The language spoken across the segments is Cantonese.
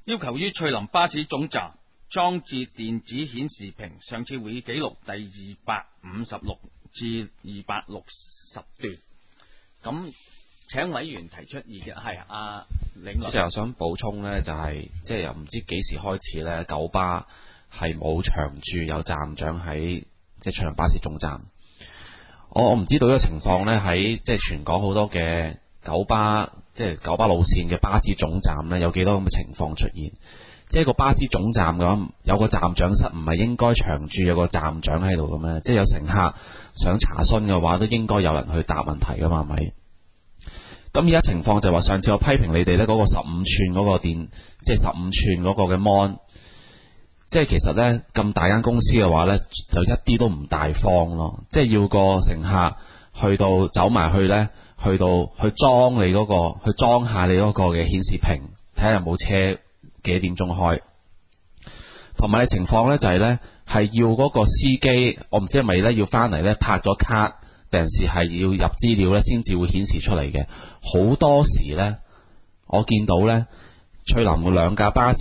要求於翠林巴士總站裝置電子顯示屏。上次會議記錄第256至260段。咁請委員提出意見。係領主席又想補充呢，就係即係又唔知幾時開始呢，九巴係冇長駐有站長喺即係翠林巴士總站。我唔知道呢個情況呢，喺即係全港好多嘅九巴即係九巴路線嘅巴士總站呢，有幾多咁嘅情況出現？即係個巴士總站嘅話，有個站長室，唔係應該長駐有個站長喺度嘅咩？即係有乘客想查詢嘅話，都應該有人去答問題噶嘛？係咪？咁而家情況就係話，上次我批評你哋呢嗰個15寸嗰個電，即係15寸嗰個嘅 mon， 即係其實呢，咁大間公司嘅話呢，就一啲都唔大方咯。即係要個乘客去到走埋去呢，去到去裝你嗰個，去裝下你嗰個嘅顯示屏，睇下有冇車幾點鐘開。同埋嘅情況呢，就係呢，係要嗰個司機，我唔知係咪呢，要翻嚟呢，拍咗卡，定係要入資料呢，先至會顯示出嚟嘅。好多時呢，我見到呢，翠林兩架巴士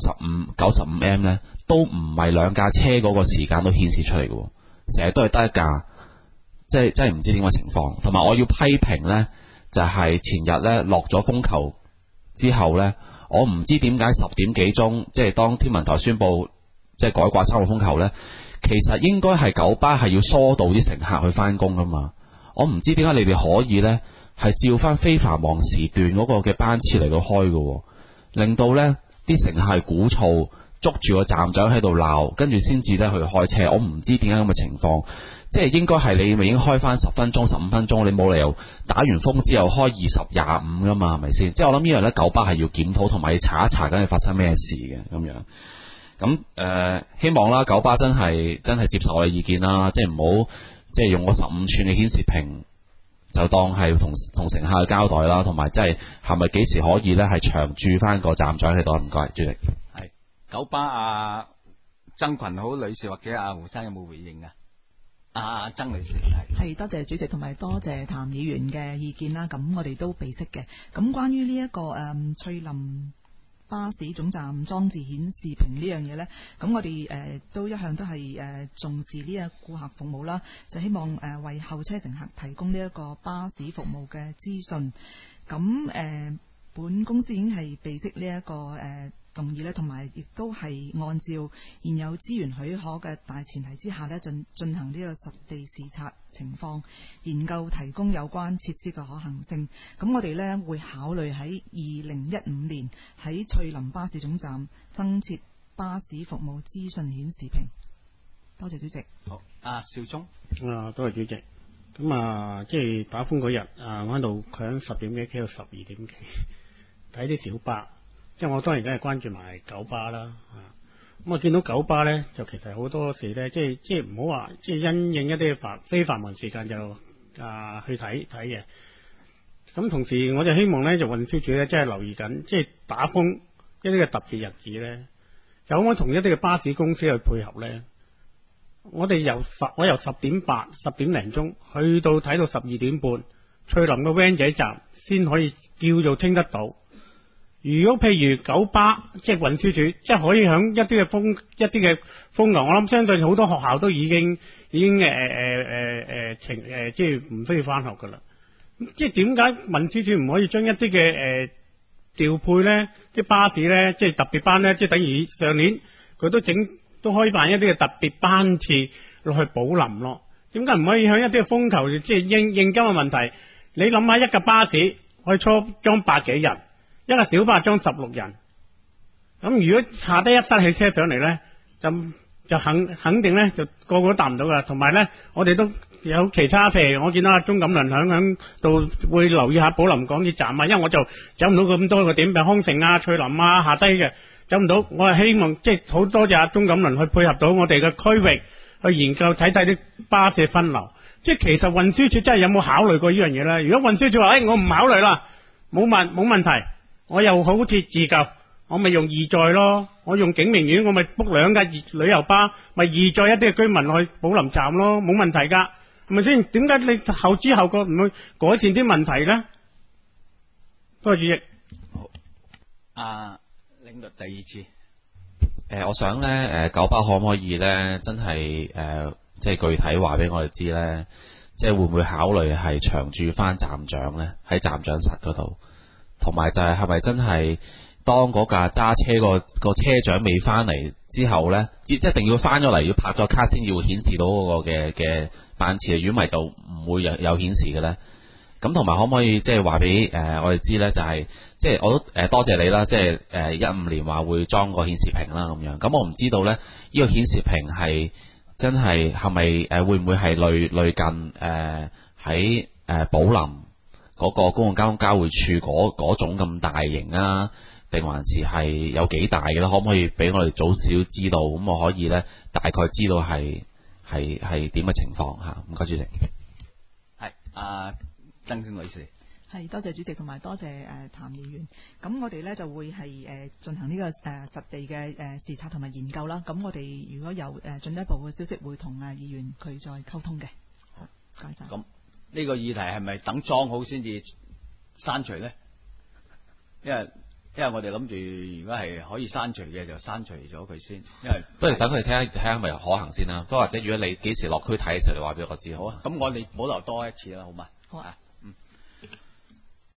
95M 呢，都唔係兩架車嗰個時間都顯示出嚟嘅，成日都係得一架，即係真係唔知點個情況。同埋我要批評呢，就係前日呢，落咗風球之後呢，我唔知點解10點幾鐘，即係當天文台宣布即係改掛3號風球呢，其實應該係九巴係要疏導啲乘客去翻工噶嘛。我唔知點解你哋可以呢，係照翻非繁忙時段嗰個嘅班次嚟到開嘅，令到呢啲乘客係鼓噪，捉住個站長喺度鬧，跟住先至呢去開車。我唔知點解咁嘅情況，即係應該係你咪已經開翻10分鐘、15分鐘，你冇理由打完風之後開20、25噶嘛，係咪先？即係我諗呢樣呢，九巴係要檢討同埋要查一查緊係發生咩事嘅咁樣。咁希望啦，九巴真係接受我嘅意見啦，即係唔好即係用個15寸嘅顯示屏就當係同乘客交代啦，同埋即係咪幾時可以呢？係長駐翻個站長喺度？唔該，主席。 係九巴曾群好女士或者胡生有冇回應啊？曾女士係多謝主席同埋多謝譚議員嘅意見啦。咁我哋都備悉嘅。咁關於呢一個翠林巴士總站裝置顯示屏呢樣嘢呢，咁我哋都一向都係重視呢個顧客服務啦，就希望為候車乘客提供呢一個巴士服務嘅資訊。咁本公司已經係備悉呢一個動議呢，同埋亦都係按照現有資源許可嘅大前提之下呢，進行呢個實地視察情況，研究提供有關設施嘅可行性。咁我哋呢會考慮喺2015年喺翠林巴士總站增設巴士服務資訊顯示屏。多謝主席。 好，邵忠。 多謝主席。咁即係打風嗰日我喺度，佢喺10點幾企到12點幾睇啲小巴。即係我當然梗係關注埋九巴啦，咁我見到九巴呢，就其實好多時呢，即係唔好話，即係因應一啲非繁忙時間就去睇嘅。咁同時我就希望呢，就運輸署呢，即係留意緊，即係打風一啲嘅特別日子呢，就可唔可以同一啲嘅巴士公司去配合呢？我由10點8、10點零鐘去到睇到12點半，翠林嘅 van 仔站先可以叫做聽得到。如果譬如九巴即係運輸署，即係可以響一啲嘅風球，我諗相信好多學校都已經即係唔需要翻學噶啦。即係點解運輸署唔可以將一啲嘅調配呢？即係巴士呢，即係特別班呢，即係等於上年佢都開辦一啲嘅特別班次落去寶林咯。點解唔可以響一啲嘅風球即係應急嘅問題？你諗下一架巴士可以裝100幾人。一個小巴裝16人，咁如果下低一塞汽車上嚟呢，就肯定呢，就個個都搭唔到噶。同埋呢，我哋都有其他，譬如我見到阿鍾錦麟響度會留意下寶林港鐵站啊，因為我就走唔到咁多個點，譬如康城啊、翠林啊下低嘅走唔到。我係希望即係好多謝阿鍾錦麟去配合到我哋嘅區域去研究睇啲巴士分流。即係其實運輸署真係有冇考慮過呢樣嘢呢？如果運輸署話我唔考慮啦，冇問題。我又好似自救，我咪用義載咯。我用景明苑，我咪 book 2架旅遊巴，咪義載一啲嘅居民去寶林站咯，冇問題噶，係咪先？點解你後知後覺唔去改善啲問題呢？多謝主席。 好，另整個第二次。 我想呢，九巴可唔可以呢？真係即係具體話俾我哋知呢，即係會唔會考慮係長駐翻站長呢？喺站長室嗰度，同埋就係咪真係當嗰架揸車個車長未翻嚟之後呢，一定要翻咗嚟要拍咗卡先要顯示到嗰個嘅班次，如果唔係就唔會有顯示嘅呢。咁同埋可唔可以即係話俾我哋知呢？就係即係我都多謝你啦，即係15年話會裝個顯示屏啦咁樣。咁我唔知道呢，呢個顯示屏係真係咪會唔會係類近喺寶林嗰個公共交通交匯處嗰種咁大型啊？定還是係有幾大嘅咧？可唔可以俾我哋早少知道？咁我可以呢，大概知道係點嘅情況嚇。唔該，主席。 係曾經女士。 係多謝主席同埋多謝譚議員。咁我哋呢就會係進行呢個實地嘅視察同埋研究啦。咁我哋如果有進一步嘅消息，會同議員佢再溝通嘅。好，唔該晒。 咁呢個議題係咪等裝好先至刪除呢？因為我哋諗住，如果係可以刪除嘅，就刪除咗佢先。因為不如等佢哋睇下係咪可行先啦。都或者如果你幾時落區睇嘅時候，你話俾我知。 好啊。咁我哋保留多一次啦，好嘛？ 好啊。